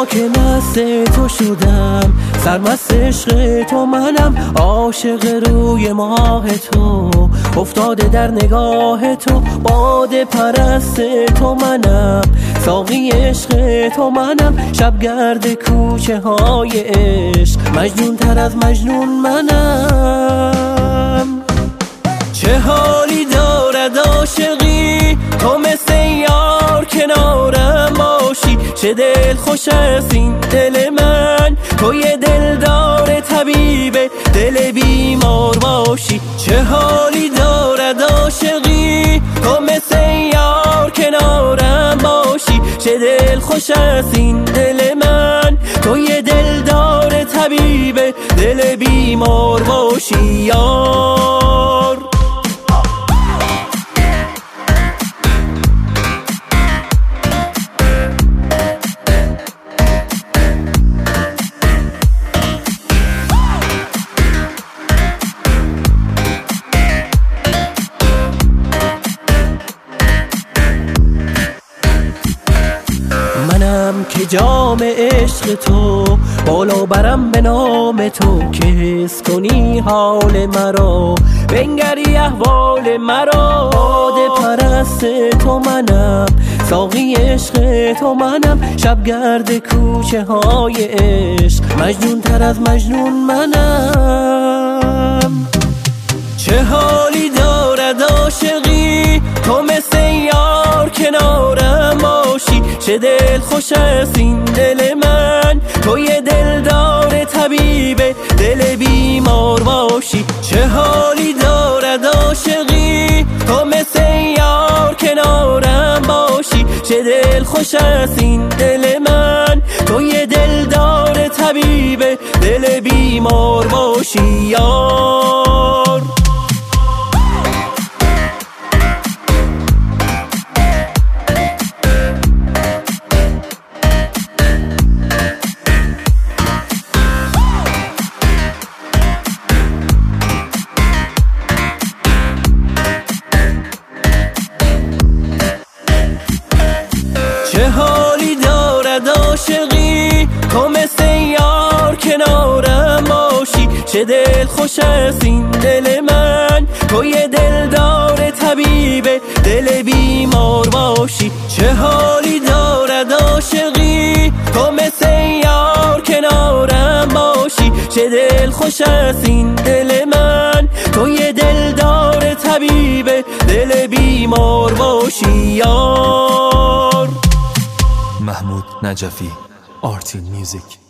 که مست تو شدم، سرمست عشق تو منم، عاشق روی ماه تو، افتاده در نگاه تو، باده پرست تو منم، ساقی عشق تو منم، شبگرد کوچه های عشق، مجنون تر از مجنون منم. چه حالی دارد عاشقی تو مثل یار کنارم باشی، چه دل خوش است این دل من، تو یه دلدار طبیب دل بیمار باشی. چه حالی دارد عاشقی تو مثل یار کنارم باشی، چه دل خوش است این دل من، تو یه دلدار طبیب دل بیمار باشی یار. منم که جام عشق تو بالا برم به نام تو، که حس کنی حال مرا، بنگری احوال مرا، باده پرست تو منم، ساقی عشق تو منم، شبگرد کوچه های عشق، مجنون تر از مجنون منم. چه حالی دارد عاشقی تو مثل یار کنارم باشی، چه دل خوش است این دل من، تو یه دلدار طبیب دل بیمار باشی. چه حالی دارد عاشقی تو مثل یار کنارم باشی، چه دل خوش است این دل من، تو یه دلدار طبیب دل بیمار باشی یار. چه حالی دارد عاشقی تو مثل یار کنارم باشی، چه دل خوش است این دل من، تو یه دلدار طبیب دل بیمار باشی. چه حالی دارد عاشقی تو مثل یار کنارم باشی، چه دل خوش است این دل من، تو یه دلدار طبیب دل بیمار باشی یار. محمود نجفی، آرتین میوزیک.